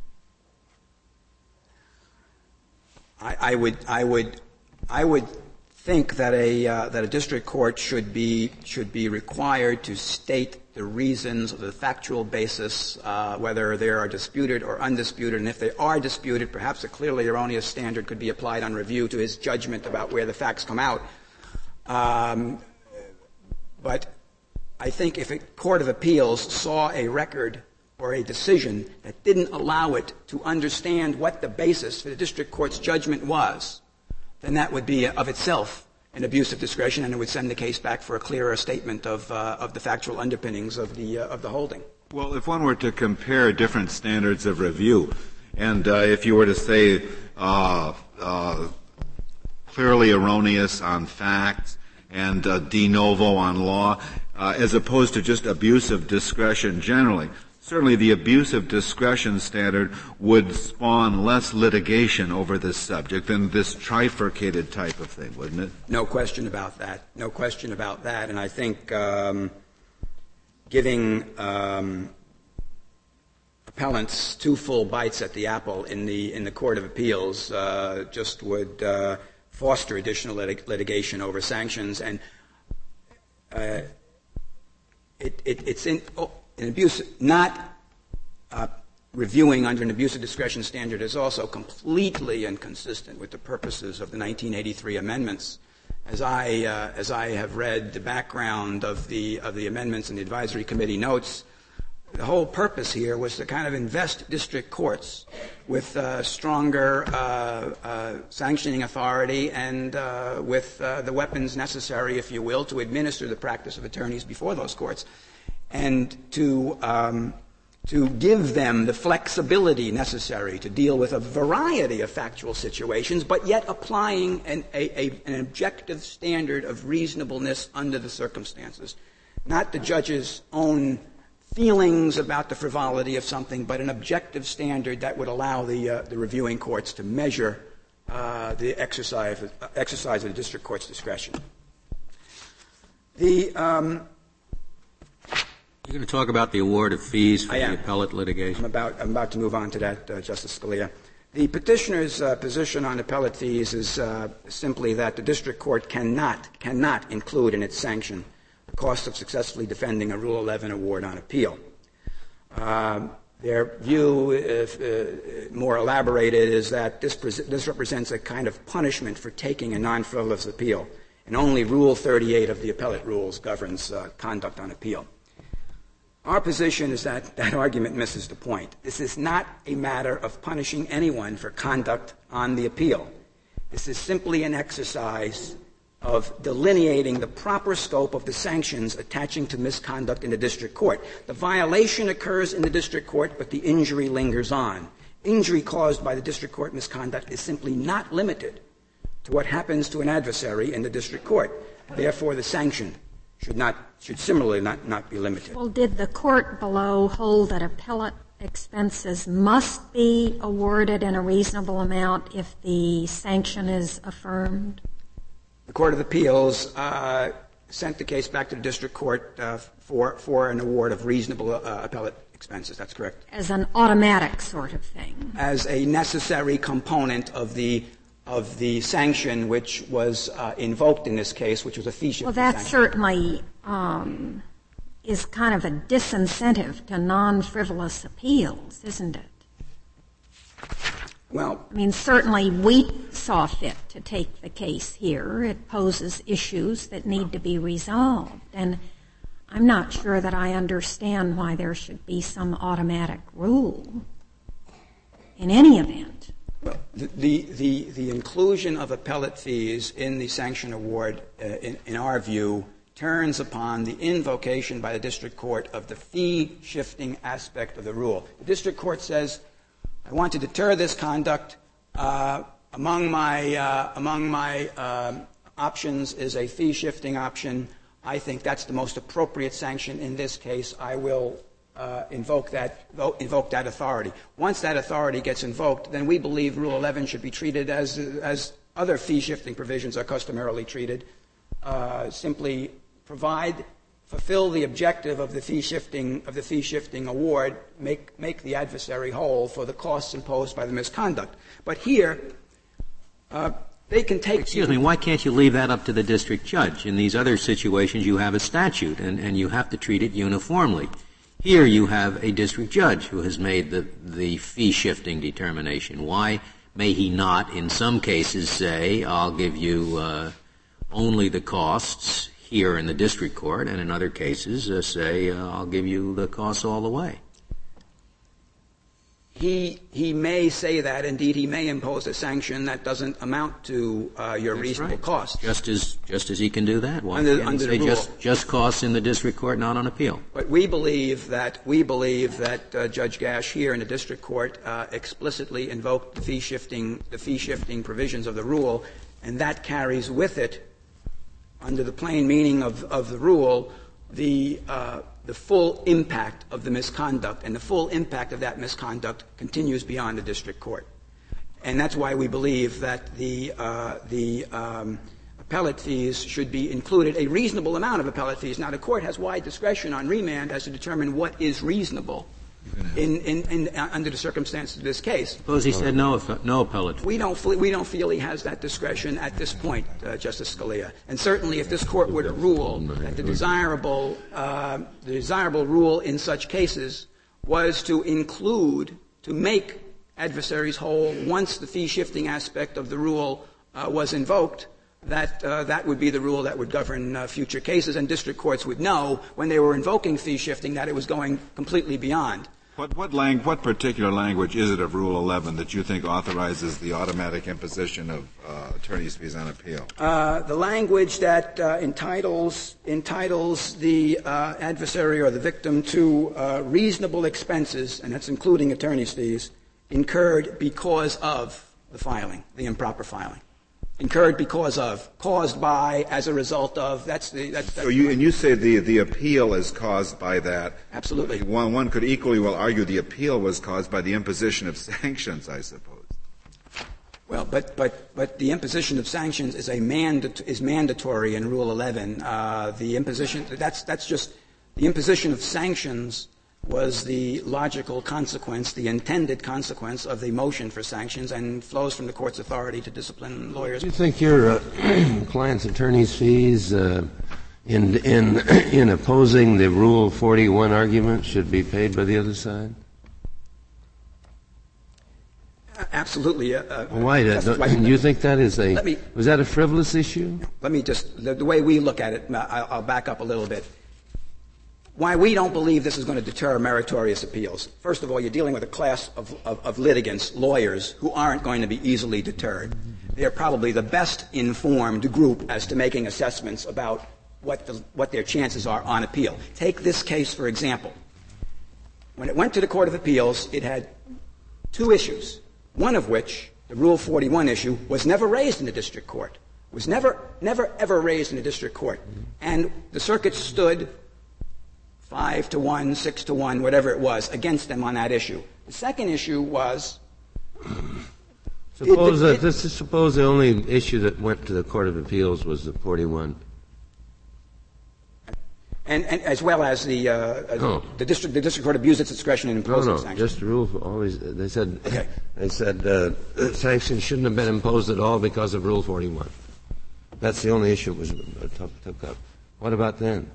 I, I would I would I would. think that a uh, that a district court should be should be required to state the reasons of the factual basis, uh, whether they are disputed or undisputed, and if they are disputed, perhaps a clearly erroneous standard could be applied on review to his judgment about where the facts come out. Um, but I think if a court of appeals saw a record or a decision that didn't allow it to understand what the basis for the district court's judgment was, then that would be of itself an abuse of discretion, and it would send the case back for a clearer statement of uh, of the factual underpinnings of the uh, of the holding. Well, if one were to compare different standards of review, and uh, if you were to say uh, uh, clearly erroneous on facts and uh, de novo on law, uh, as opposed to just abuse of discretion generally, certainly the abuse of discretion standard would spawn less litigation over this subject than this trifurcated type of thing, wouldn't it? No question about that. No question about that. And I think um, giving um, appellants two full bites at the apple in the in the Court of Appeals uh, just would uh, foster additional lit- litigation over sanctions. And uh, it, it, it's in. Oh, An abuse, not uh, reviewing under an abuse of discretion standard is also completely inconsistent with the purposes of the nineteen eighty-three amendments. As I, uh, as I have read the background of the, of the amendments and the advisory committee notes, the whole purpose here was to kind of invest district courts with uh, stronger uh, uh, sanctioning authority and uh, with uh, the weapons necessary, if you will, to administer the practice of attorneys before those courts. And to um, to give them the flexibility necessary to deal with a variety of factual situations, but yet applying an, a, a, an objective standard of reasonableness under the circumstances. Not the judge's own feelings about the frivolity of something, but an objective standard that would allow the, uh, the reviewing courts to measure uh, the exercise, uh, exercise of the district court's discretion. The um, You're going to talk about the award of fees for I the am. appellate litigation? I'm about, I'm about to move on to that, uh, Justice Scalia. The petitioner's uh, position on appellate fees is uh, simply that the district court cannot, cannot include in its sanction the cost of successfully defending a Rule eleven award on appeal. Uh, their view, if, uh, more elaborated, is that this, pre- this represents a kind of punishment for taking a non-frivolous appeal, and only Rule thirty-eight of the appellate rules governs uh, conduct on appeal. Our position is that that argument misses the point. This is not a matter of punishing anyone for conduct on the appeal. This is simply an exercise of delineating the proper scope of the sanctions attaching to misconduct in the district court. The violation occurs in the district court, but the injury lingers on. Injury caused by the district court misconduct is simply not limited to what happens to an adversary in the district court. Therefore, the sanction should not should similarly not, not be limited. Well, did the court below hold that appellate expenses must be awarded in a reasonable amount if the sanction is affirmed? The Court of Appeals uh, sent the case back to the district court uh, for for an award of reasonable uh, appellate expenses. That's correct. As an automatic sort of thing. As a necessary component of the of the sanction which was uh, invoked in this case, which was a fee shifting Well, that sanction. certainly um, is kind of a disincentive to non-frivolous appeals, isn't it? Well, I mean, certainly we saw fit to take the case here. It poses issues that need to be resolved. And I'm not sure that I understand why there should be some automatic rule in any event. Well, the, the, the, the inclusion of appellate fees in the sanction award, uh, in, in our view, turns upon the invocation by the district court of the fee-shifting aspect of the rule. The district court says, I want to deter this conduct. Uh, among my, uh, among my uh, options is a fee-shifting option. I think that's the most appropriate sanction in this case. I will Uh, invoke that invoke that authority. Once that authority gets invoked, then we believe Rule eleven should be treated as as other fee-shifting provisions are customarily treated. Uh, simply provide, fulfill the objective of the fee-shifting of the fee-shifting award, make make the adversary whole for the costs imposed by the misconduct. But here, uh, they can take. Excuse me. Why can't you leave that up to the district judge? In these other situations, you have a statute, and, and you have to treat it uniformly. Here you have a district judge who has made the, the fee-shifting determination. Why may he not, in some cases, say, I'll give you uh, only the costs here in the district court, and in other cases uh, say, uh, I'll give you the costs all the way? He, he may say that. Indeed, he may impose a sanction that doesn't amount to uh, your That's reasonable right. costs. Just as, just as he can do that. Why Under, can't under he say the rule. just, just costs in the district court, not on appeal? But we believe that we believe that uh, Judge Gash here in the district court uh, explicitly invoked the fee shifting the fee shifting provisions of the rule, and that carries with it, under the plain meaning of, of the rule, the uh, the full impact of the misconduct, and the full impact of that misconduct continues beyond the district court. And that's why we believe that the uh, the um, appellate fees should be included, a reasonable amount of appellate fees. Now, the court has wide discretion on remand as to determine what is reasonable in, in, in uh, under the circumstances of this case. Suppose he said no, no appellate. We don't we don't feel he has that discretion at this point, uh, Justice Scalia. And certainly, if this court were to rule that the desirable uh, the desirable rule in such cases was to include, to make adversaries whole once the fee shifting aspect of the rule uh, was invoked, that uh, that would be the rule that would govern uh, future cases, and district courts would know when they were invoking fee shifting that it was going completely beyond. What what, lang- what particular language is it of Rule eleven that you think authorizes the automatic imposition of uh, attorney's fees on appeal? Uh, the language that uh, entitles entitles the uh, adversary or the victim to uh, reasonable expenses, and that's including attorney's fees, incurred because of the filing, the improper filing. Incurred because of, caused by, as a result of. That's the. That's, that's so you and you say the the appeal is caused by that. Absolutely. One one could equally well argue the appeal was caused by the imposition of sanctions, I suppose. Well, but but but the imposition of sanctions is a mandat- is mandatory in Rule eleven. Uh, the imposition that's that's just the imposition of sanctions was the logical consequence, the intended consequence of the motion for sanctions, and flows from the court's authority to discipline lawyers. Do you think your uh, client's attorney's fees uh, in in in opposing the Rule forty-one argument should be paid by the other side? Uh, absolutely. Uh, uh, Why? Do you think that is a me, was that a frivolous issue? Let me just the, the way we look at it. I'll, I'll back up a little bit. Why we don't believe this is going to deter meritorious appeals. First of all, you're dealing with a class of, of, of litigants, lawyers, who aren't going to be easily deterred. They're probably the best informed group as to making assessments about what, the, what their chances are on appeal. Take this case, for example. When it went to the Court of Appeals, it had two issues, one of which, the Rule forty-one issue, was never raised in the district court, was never, never, ever raised in the district court. And the circuit stood five to one, six to one, whatever it was, against them on that issue. The second issue was. Suppose that this is suppose the only issue that went to the Court of Appeals was the forty-one, and, and as well as the uh, no. the district the district court abused its discretion in imposing no, no, sanctions. just the rule for always. They said okay. they said uh, sanctions shouldn't have been imposed at all because of Rule forty-one. That's the only issue that was uh, took, took up. What about then?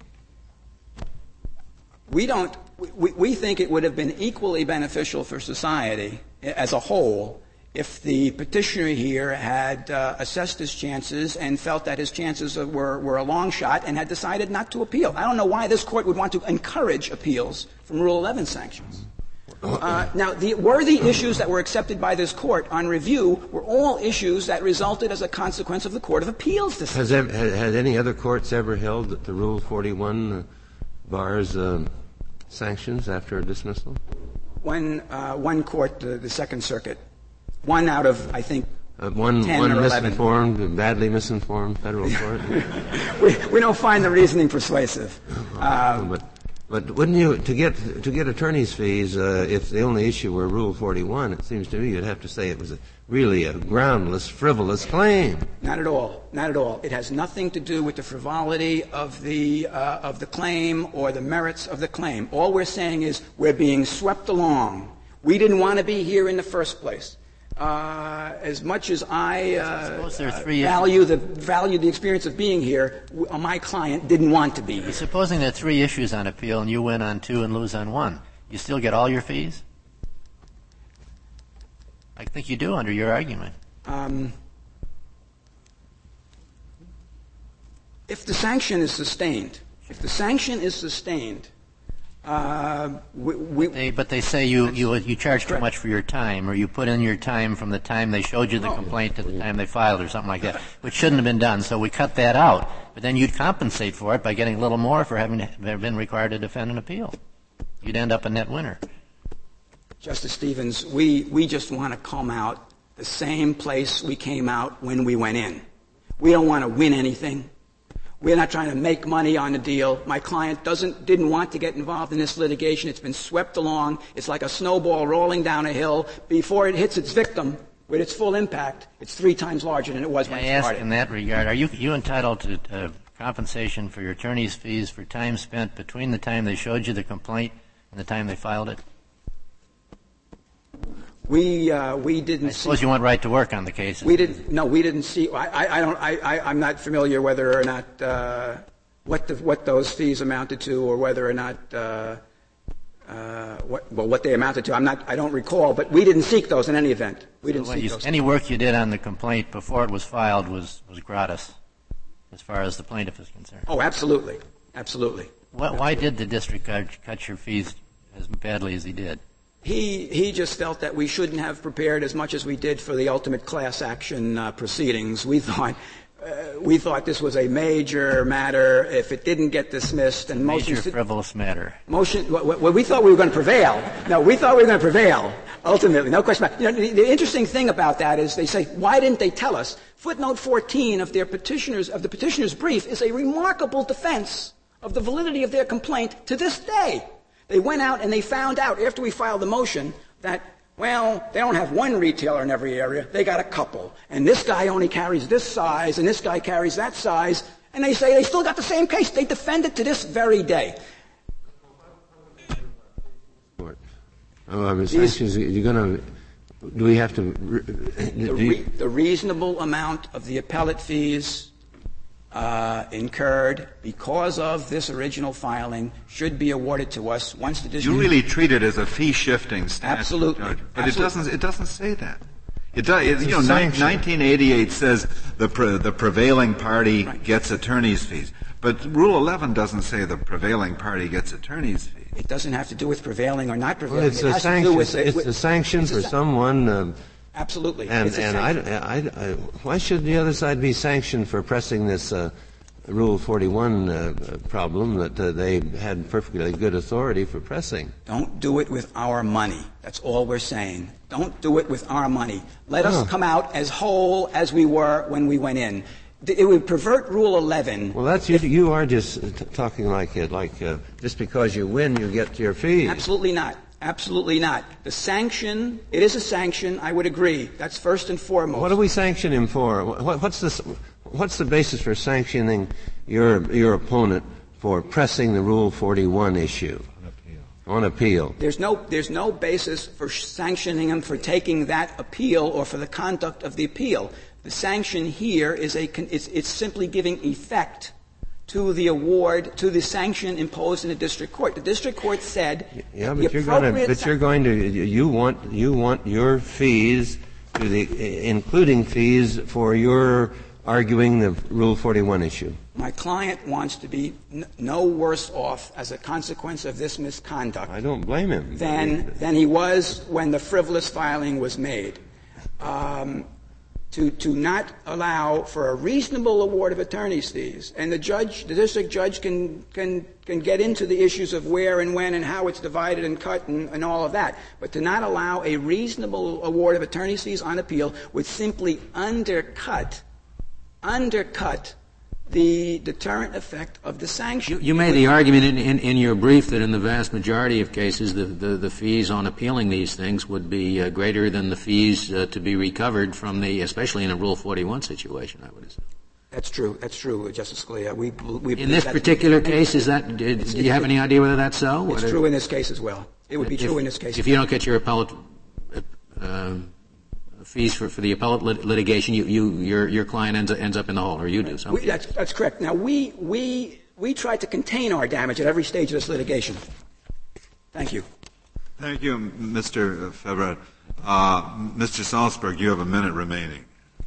We don't. We, we think it would have been equally beneficial for society as a whole if the petitioner here had uh, assessed his chances and felt that his chances were, were a long shot and had decided not to appeal. I don't know why this court would want to encourage appeals from Rule eleven sanctions. Uh, now, the, were the issues that were accepted by this court on review were all issues that resulted as a consequence of the Court of Appeals decision. Has, ever, has any other courts ever held that the Rule forty-one uh, bars uh, sanctions after a dismissal? One, uh, one court, uh, the Second Circuit, one out of, I think, uh, one, ten one or misinformed, eleven. Badly misinformed federal court. we, we don't find the reasoning persuasive. Uh, but, but wouldn't you to get to get attorney's fees uh, if the only issue were Rule forty-one? It seems to me you'd have to say it was a, really a groundless, frivolous claim. Not at all. Not at all. It has nothing to do with the frivolity of the uh, of the claim or the merits of the claim. All we're saying is we're being swept along. We didn't want to be here in the first place. Uh, as much as I uh, value the value the experience of being here, w- my client didn't want to be here. Supposing there are three issues on appeal and you win on two and lose on one, you still get all your fees? I think you do under your argument. Um, if the sanction is sustained, if the sanction is sustained, uh, we, we they, but they say you, you you charge too much for your time, or you put in your time from the time they showed you the complaint to the time they filed, or something like that, which shouldn't have been done. So we cut that out. But then you'd compensate for it by getting a little more for having been required to defend an appeal. You'd end up a net winner. Justice Stevens, we, we just want to come out the same place we came out when we went in. We don't want to win anything. We're not trying to make money on the deal. My client doesn't, didn't want to get involved in this litigation. It's been swept along. It's like a snowball rolling down a hill. Before it hits its victim, with its full impact, it's three times larger than it was when I it ask started. in that regard, are you, you entitled to uh, compensation for your attorney's fees for time spent between the time they showed you the complaint and the time they filed it? We uh, we didn't. I suppose see, you went right to work on the case. We didn't. No, we didn't see. I, I, I don't. I, I, I'm not familiar whether or not uh, what the, what those fees amounted to, or whether or not uh, uh, what well what they amounted to. I'm not. I don't recall. But we didn't seek those in any event. We didn't so seek you, those. Any work you did on the complaint before it was filed was was gratis, as far as the plaintiff is concerned. Oh, absolutely, absolutely. Why, why did the district judge cut your fees as badly as he did? He he just felt that we shouldn't have prepared as much as we did for the ultimate class action uh, proceedings. We thought uh, we thought this was a major matter. If it didn't get dismissed and major motions frivolous matter. Motion. Well, well, we thought we were going to prevail. No, we thought we were going to prevail. Ultimately, no question about it. You know, the, the interesting thing about that is they say, why didn't they tell us? Footnote fourteen of their petitioners of the petitioner's brief is a remarkable defense of the validity of their complaint to this day. They went out and they found out after we filed the motion that, well, they don't have one retailer in every area. They got a couple. And this guy only carries this size and this guy carries that size. And they say they still got the same case. They defend it to this very day. Oh, I mean, sanctions, you're going to, do we have to? The, re, the reasonable amount of the appellate fees Uh, incurred because of this original filing should be awarded to us once the district. You really treat it as a fee-shifting statute, Absolutely. Judge. But Absolutely. it doesn't. It doesn't say that. It does. It, you know, nineteen eighty-eight says the pre, the prevailing party right. gets attorney's fees, but Rule eleven doesn't say the prevailing party gets attorney's fees. It doesn't have to do with prevailing or not prevailing. Well, it's it a has sanction. to do with, it's with, a sanction it's for a, someone. Uh, Absolutely. And, it's a and I, I, I, why should the other side be sanctioned for pressing this uh, Rule forty-one uh, problem that uh, they had perfectly good authority for pressing? Don't do it with our money. That's all we're saying. Don't do it with our money. Let oh. us come out as whole as we were when we went in. It would pervert Rule eleven. Well, that's you. You are just t- talking like it, like uh, just because you win, you get your fee. Absolutely not. Absolutely not. The sanction, it is a sanction. I would agree. That's first and foremost. What do we sanction him for? What, what's the what's the basis for sanctioning your your opponent for pressing the Rule forty-one issue on appeal? On appeal. There's no there's no basis for sanctioning him for taking that appeal or for the conduct of the appeal. The sanction here is a it's, it's simply giving effect to the award, to the sanction imposed in the district court. The district court said, yeah, but you're going to, but you're going to, you want, you want your fees to the, including fees for your arguing the Rule forty-one issue. My client wants to be n- no worse off as a consequence of this misconduct. I don't blame him. Than, than he was when the frivolous filing was made. Um, To, to not allow for a reasonable award of attorney's fees. And the judge, the district judge can, can, can get into the issues of where and when and how it's divided and cut and, and all of that. But to not allow a reasonable award of attorney's fees on appeal would simply undercut, undercut the deterrent effect of the sanction. You, you made the argument in, in, in your brief that in the vast majority of cases the, the, the fees on appealing these things would be uh, greater than the fees uh, to be recovered from the, especially in a Rule forty-one situation, I would assume. That's true. That's true, Justice Scalia. We, we in this particular case, is that, do you have any idea whether that's so? It's true in this case as well. It would be if, true in this case. If you don't get your appellate uh, fees for, for the appellate lit- litigation, you, you, your, your client ends, ends up in the hole, or you do something. We, that's, that's correct. Now, we, we, we tried to contain our damage at every stage of this litigation. Thank you. Thank you, Mister Febret. Uh, Mister Salzberg, you have a minute remaining.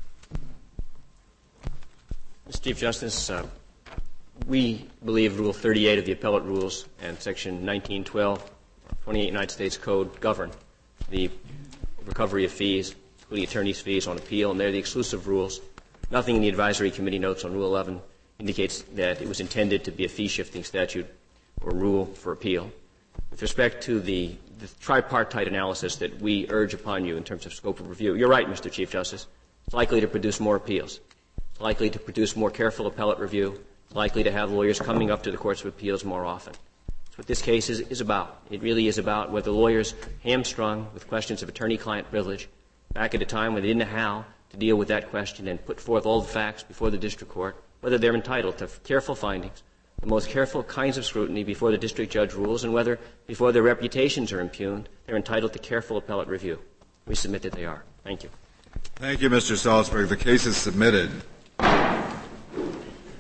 Mister Chief Justice, uh, we believe Rule thirty-eight of the appellate rules and Section nineteen twelve, twenty-eight United States Code govern the recovery of fees, including attorney's fees on appeal, and they're the exclusive rules. Nothing in the advisory committee notes on Rule eleven indicates that it was intended to be a fee-shifting statute or rule for appeal. With respect to the, the tripartite analysis that we urge upon you in terms of scope of review, you're right, Mister Chief Justice. It's likely to produce more appeals. It's likely to produce more careful appellate review. It's likely to have lawyers coming up to the courts of appeals more often. That's what this case is, is about. It really is about whether lawyers hamstrung with questions of attorney-client privilege back at a time when they didn't know how to deal with that question and put forth all the facts before the district court, whether they're entitled to careful findings, the most careful kinds of scrutiny before the district judge rules, and whether, before their reputations are impugned, they're entitled to careful appellate review. We submit that they are. Thank you. Thank you, Mister Salzberg. The case is submitted.